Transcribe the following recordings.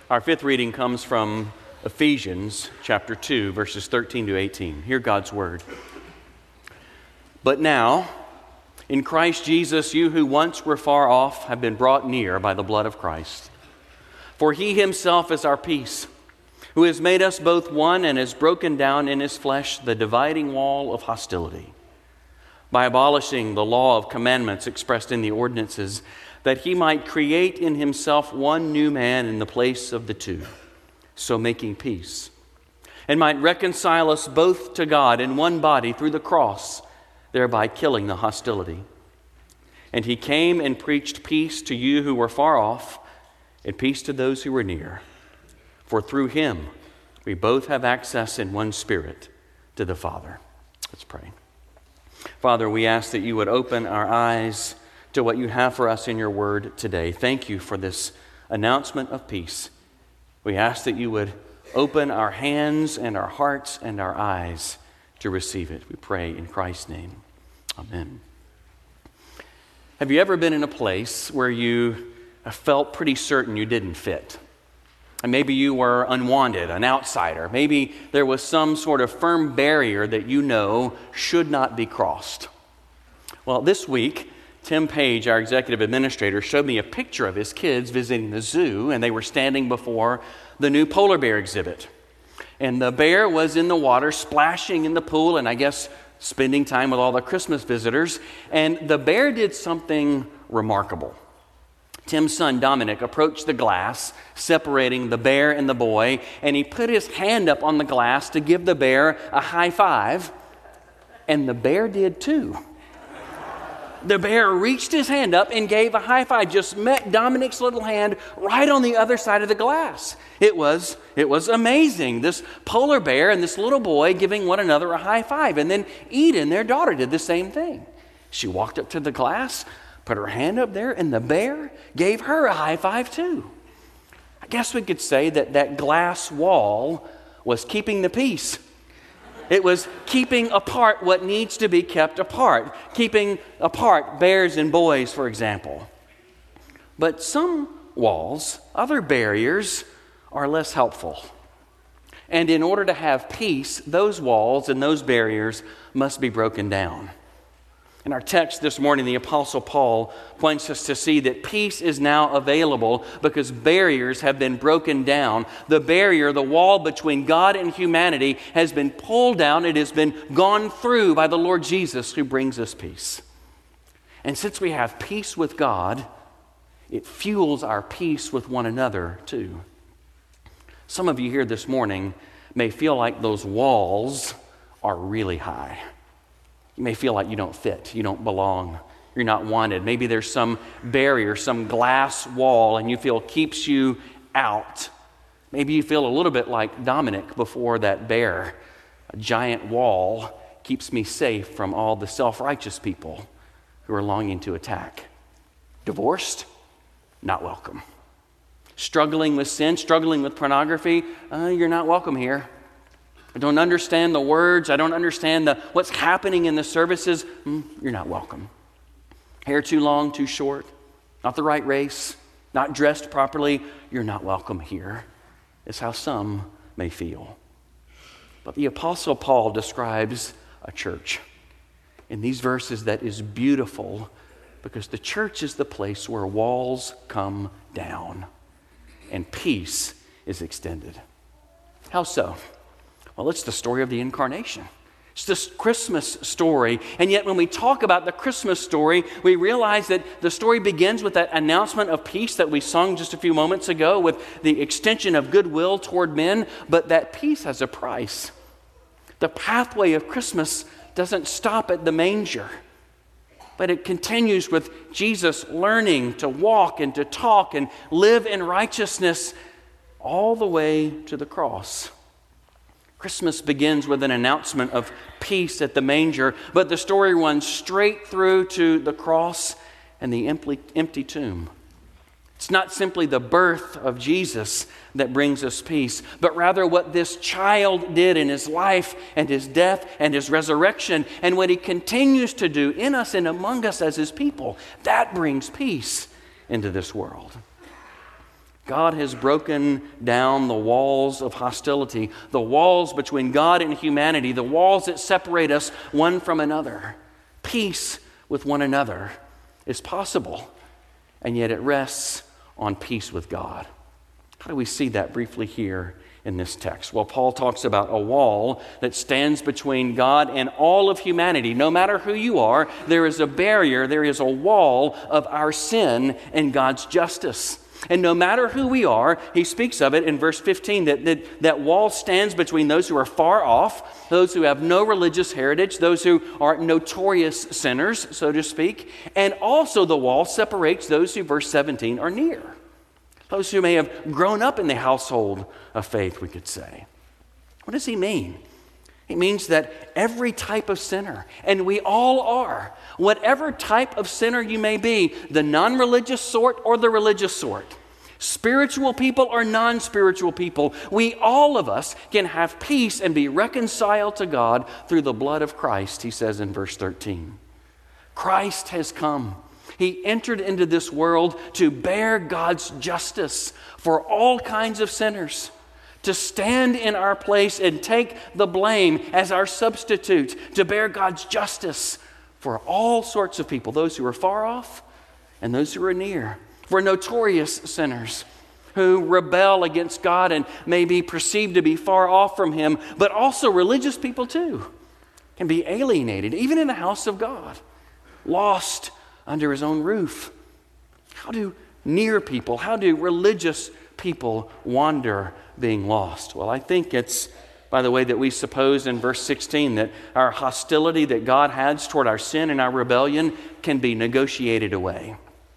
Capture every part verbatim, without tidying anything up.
Our fifth reading comes from Ephesians chapter two, verses thirteen to eighteen. Hear God's word. But now, in Christ Jesus, you who once were far off have been brought near by the blood of Christ. For he himself is our peace, who has made us both one and has broken down in his flesh the dividing wall of hostility, by abolishing the law of commandments expressed in the ordinances, that he might create in himself one new man in the place of the two, so making peace, and might reconcile us both to God in one body through the cross, thereby killing the hostility. And he came and preached peace to you who were far off, and peace to those who were near. For through him we both have access in one Spirit to the Father. Let's pray. Father, we ask that you would open our eyes to what you have for us in your word today. Thank you for this announcement of peace. We ask that you would open our hands and our hearts and our eyes to receive it. We pray in Christ's name. Amen. Have you ever been in a place where you felt pretty certain you didn't fit? And maybe you were unwanted, an outsider. Maybe there was some sort of firm barrier that you know should not be crossed. Well, this week, Tim Page, our executive administrator, showed me a picture of his kids visiting the zoo, and they were standing before the new polar bear exhibit. And the bear was in the water, splashing in the pool, and I guess spending time with all the Christmas visitors. And the bear did something remarkable. Tim's son, Dominic, approached the glass, separating the bear and the boy, and he put his hand up on the glass to give the bear a high five, and the bear did too. The bear reached his hand up and gave a high five, just met Dominic's little hand right on the other side of the glass. It was, it was amazing. This polar bear and this little boy giving one another a high five. And then Eden, their daughter, did the same thing. She walked up to the glass, put her hand up there, and the bear gave her a high five too. I guess we could say that that glass wall was keeping the peace. It was keeping apart what needs to be kept apart, keeping apart bears and boys, for example. But some walls, other barriers, are less helpful. And in order to have peace, those walls and those barriers must be broken down. In our text this morning, the Apostle Paul points us to see that peace is now available because barriers have been broken down. The barrier, the wall between God and humanity, has been pulled down. It has been gone through by the Lord Jesus, who brings us peace. And since we have peace with God, it fuels our peace with one another too. Some of you here this morning may feel like those walls are really high. You may feel like you don't fit, you don't belong, you're not wanted. Maybe there's some barrier, some glass wall, and you feel keeps you out. Maybe you feel a little bit like Dominic before that bear. A giant wall keeps me safe from all the self-righteous people who are longing to attack. Divorced? Not welcome. Struggling with sin, struggling with pornography? Uh, you're not welcome here. I don't understand the words. I don't understand the what's happening in the services. Mm, you're not welcome. Hair too long, too short, not the right race, not dressed properly. You're not welcome here, is how some may feel. But the Apostle Paul describes a church in these verses that is beautiful because the church is the place where walls come down and peace is extended. How so? Well, it's the story of the incarnation. It's this Christmas story. And yet when we talk about the Christmas story, we realize that the story begins with that announcement of peace that we sung just a few moments ago, with the extension of goodwill toward men. But that peace has a price. The pathway of Christmas doesn't stop at the manger, but it continues with Jesus learning to walk and to talk and live in righteousness all the way to the cross. Christmas begins with an announcement of peace at the manger, but the story runs straight through to the cross and the empty, empty tomb. It's not simply the birth of Jesus that brings us peace, but rather what this child did in his life and his death and his resurrection, and what he continues to do in us and among us as his people. That brings peace into this world. God has broken down the walls of hostility, the walls between God and humanity, the walls that separate us one from another. Peace with one another is possible, and yet it rests on peace with God. How do we see that briefly here in this text? Well, Paul talks about a wall that stands between God and all of humanity. No matter who you are, there is a barrier, there is a wall of our sin and God's justice. And no matter who we are, he speaks of it in verse fifteen, that, that that wall stands between those who are far off, those who have no religious heritage, those who are notorious sinners, so to speak, and also the wall separates those who, verse seventeen, are near. Those who may have grown up in the household of faith, we could say. What does he mean? He means that every type of sinner, and we all are, whatever type of sinner you may be, the non-religious sort or the religious sort, spiritual people or non-spiritual people, we, all of us, can have peace and be reconciled to God through the blood of Christ, he says in verse thirteen. Christ has come. He entered into this world to bear God's justice for all kinds of sinners, to stand in our place and take the blame as our substitute, to bear God's justice for all sorts of people, those who are far off and those who are near, for notorious sinners who rebel against God and may be perceived to be far off from Him, but also religious people too can be alienated, even in the house of God, lost under His own roof. How do near people, how do religious people wander being lost? Well, I think it's by the way that we suppose in verse sixteen that our hostility that God has toward our sin and our rebellion can be negotiated away.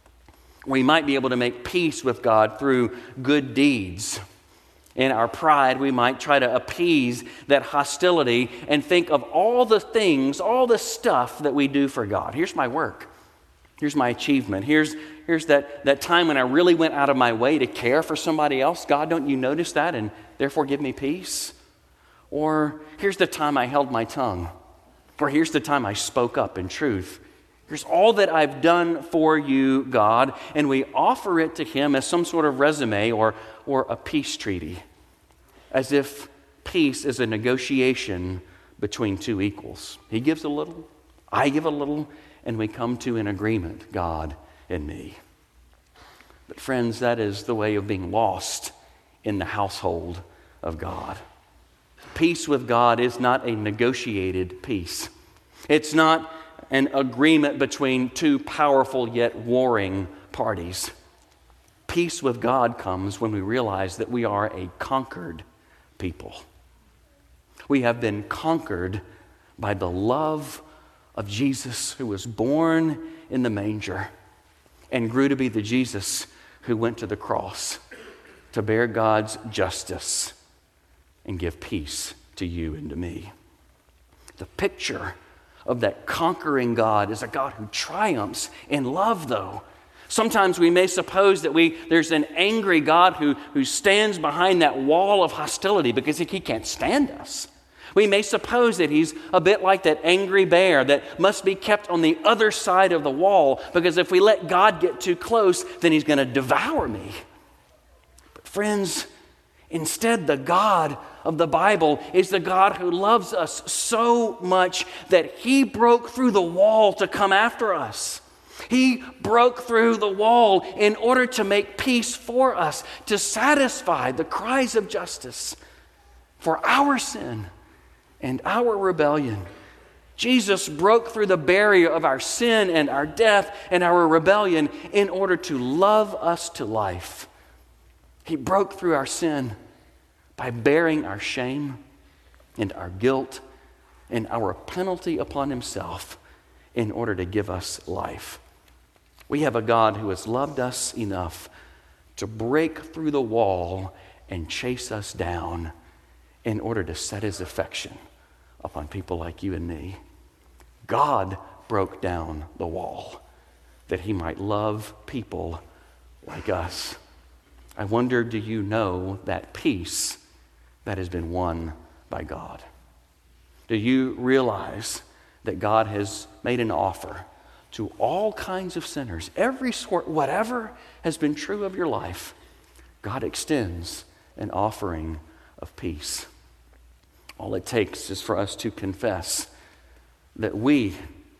We might be able to make peace with God through good deeds. In our pride, we might try to appease that hostility and think of all the things, all the stuff that we do for God. Here's my work. Here's my achievement. Here's, here's that, that time when I really went out of my way to care for somebody else. God, don't you notice that and therefore give me peace? Or here's the time I held my tongue. Or here's the time I spoke up in truth. Here's all that I've done for you, God, and we offer it to Him as some sort of resume or, or a peace treaty, as if peace is a negotiation between two equals. He gives a little, I give a little, and we come to an agreement, God and me. But friends, that is the way of being lost in the household of God. Peace with God is not a negotiated peace. It's not an agreement between two powerful yet warring parties. Peace with God comes when we realize that we are a conquered people. We have been conquered by the love of Jesus, who was born in the manger and grew to be the Jesus who went to the cross to bear God's justice and give peace to you and to me. The picture of that conquering God is a God who triumphs in love, though. Sometimes we may suppose that we there's an angry God who, who stands behind that wall of hostility because he can't stand us. We may suppose that He's a bit like that angry bear that must be kept on the other side of the wall, because if we let God get too close, then He's going to devour me. But friends, instead, the God of the Bible is the God who loves us so much that He broke through the wall to come after us. He broke through the wall in order to make peace for us, to satisfy the cries of justice for our sin and our rebellion. Jesus broke through the barrier of our sin and our death and our rebellion in order to love us to life. He broke through our sin by bearing our shame and our guilt and our penalty upon Himself in order to give us life. We have a God who has loved us enough to break through the wall and chase us down in order to set His affection upon people like you and me. God broke down the wall that He might love people like us. I wonder, do you know that peace that has been won by God? Do you realize that God has made an offer to all kinds of sinners, every sort, whatever has been true of your life, God extends an offering of peace. All it takes is for us to confess that we,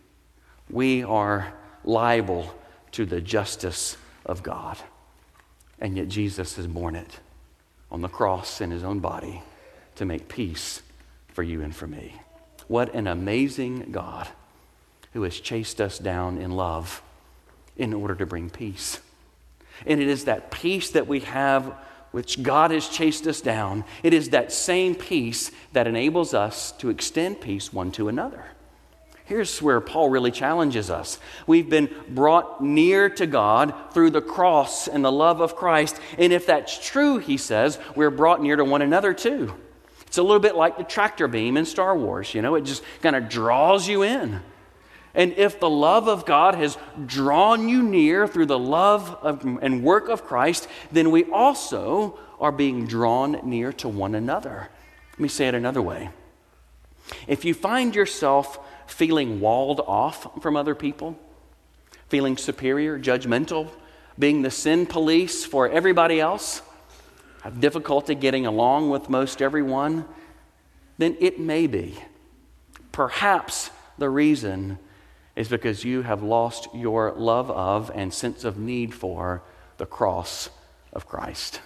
we are liable to the justice of God. And yet Jesus has borne it on the cross in his own body to make peace for you and for me. What an amazing God who has chased us down in love in order to bring peace. And it is that peace that we have, which God has chased us down, it is that same peace that enables us to extend peace one to another. Here's where Paul really challenges us. We've been brought near to God through the cross and the love of Christ. And if that's true, he says, we're brought near to one another too. It's a little bit like the tractor beam in Star Wars. You know, it just kind of draws you in. And if the love of God has drawn you near through the love of, and work of Christ, then we also are being drawn near to one another. Let me say it another way. If you find yourself feeling walled off from other people, feeling superior, judgmental, being the sin police for everybody else, have difficulty getting along with most everyone, then it may be, perhaps the reason is because you have lost your love of and sense of need for the cross of Christ.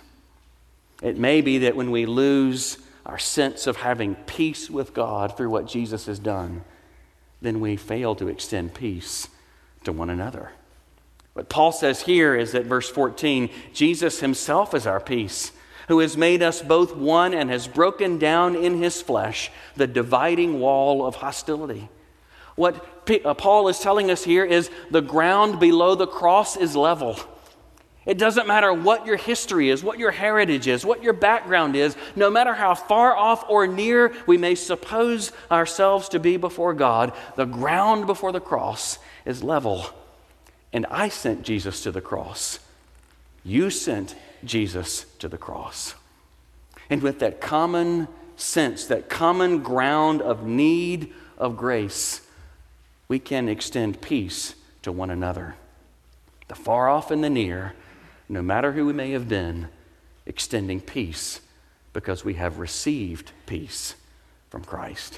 It may be that when we lose our sense of having peace with God through what Jesus has done, then we fail to extend peace to one another. What Paul says here is that verse fourteen, Jesus himself is our peace, who has made us both one and has broken down in his flesh the dividing wall of hostility. What P- uh, Paul is telling us here is the ground below the cross is level. It doesn't matter what your history is, what your heritage is, what your background is, no matter how far off or near we may suppose ourselves to be before God, the ground before the cross is level. And I sent Jesus to the cross. You sent Jesus to the cross. And with that common sense, that common ground of need of grace, we can extend peace to one another. The far off and the near, no matter who we may have been, extending peace because we have received peace from Christ.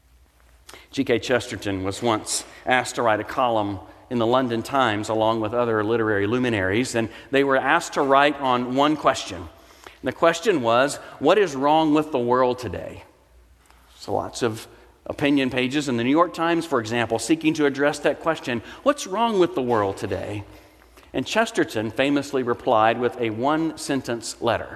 G K Chesterton was once asked to write a column in the London Times along with other literary luminaries, and they were asked to write on one question. And the question was, what is wrong with the world today? So lots of opinion pages in the New York Times, for example, seeking to address that question. What's wrong with the world today? And Chesterton famously replied with a one-sentence letter.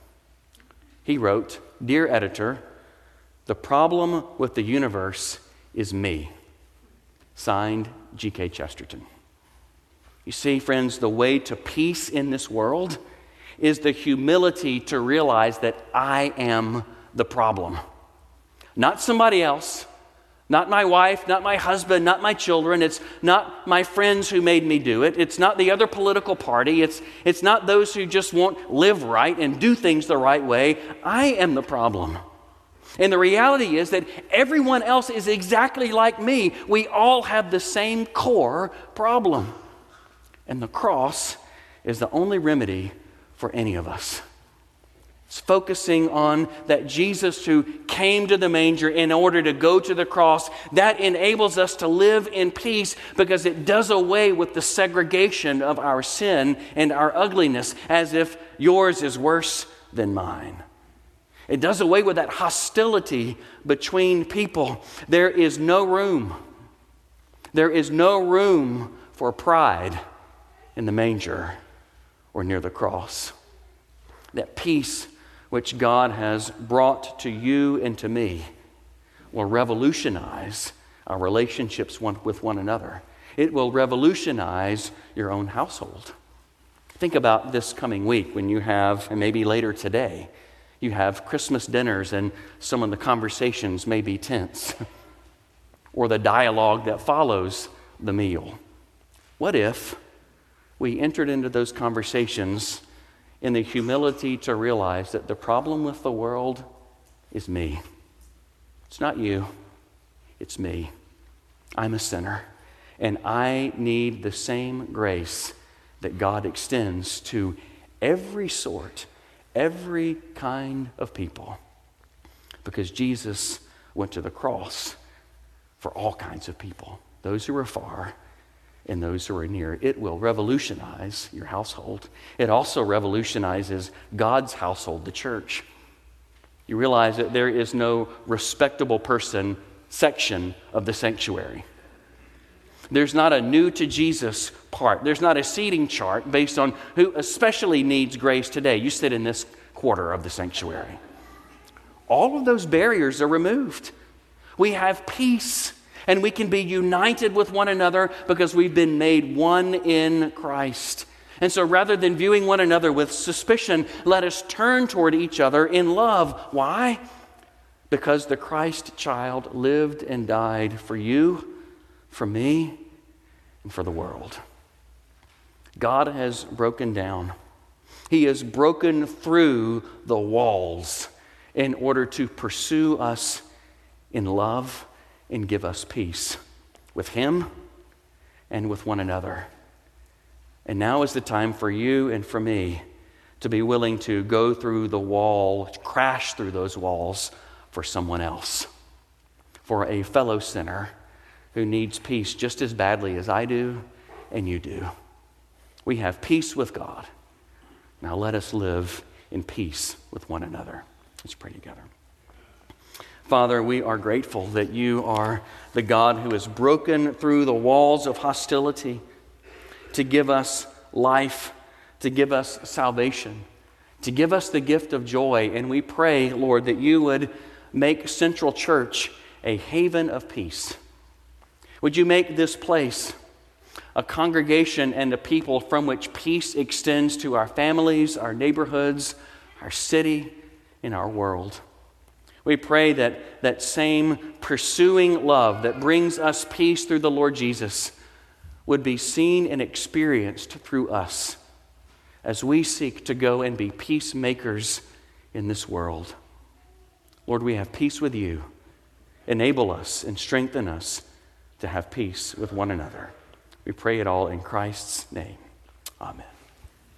He wrote, "Dear editor, the problem with the universe is me." Signed, G K Chesterton. You see, friends, the way to peace in this world is the humility to realize that I am the problem. Not somebody else, not my wife, not my husband, not my children. It's not my friends who made me do it. It's not the other political party. It's, it's not those who just won't live right and do things the right way. I am the problem. And the reality is that everyone else is exactly like me. We all have the same core problem. And the cross is the only remedy for any of us. It's focusing on that Jesus who came to the manger in order to go to the cross. That enables us to live in peace because it does away with the segregation of our sin and our ugliness, as if yours is worse than mine. It does away with that hostility between people. There is no room. There is no room for pride in the manger or near the cross. That peace which God has brought to you and to me will revolutionize our relationships one, with one another. It will revolutionize your own household. Think about this coming week when you have, and maybe later today, you have Christmas dinners and some of the conversations may be tense, or the dialogue that follows the meal. What if we entered into those conversations in the humility to realize that the problem with the world is me? It's not you, it's me. I'm a sinner, and I need the same grace that God extends to every sort, every kind of people, because Jesus went to the cross for all kinds of people, those who are far and those who are near. It will revolutionize your household. It also revolutionizes God's household, the church. You realize that there is no respectable person section of the sanctuary. There's not a new to Jesus part. There's not a seating chart based on who especially needs grace today. You sit in this quarter of the sanctuary. All of those barriers are removed. We have peace, and we can be united with one another because we've been made one in Christ. And so rather than viewing one another with suspicion, let us turn toward each other in love. Why? Because the Christ child lived and died for you, for me, and for the world. God has broken down. He has broken through the walls in order to pursue us in love and give us peace with Him and with one another. And now is the time for you and for me to be willing to go through the wall, crash through those walls for someone else, for a fellow sinner who needs peace just as badly as I do and you do. We have peace with God. Now let us live in peace with one another. Let's pray together. Father, we are grateful that you are the God who has broken through the walls of hostility to give us life, to give us salvation, to give us the gift of joy. And we pray, Lord, that you would make Central Church a haven of peace. Would you make this place a congregation and a people from which peace extends to our families, our neighborhoods, our city, and our world? We pray that that same pursuing love that brings us peace through the Lord Jesus would be seen and experienced through us as we seek to go and be peacemakers in this world. Lord, we have peace with you. Enable us and strengthen us to have peace with one another. We pray it all in Christ's name. Amen.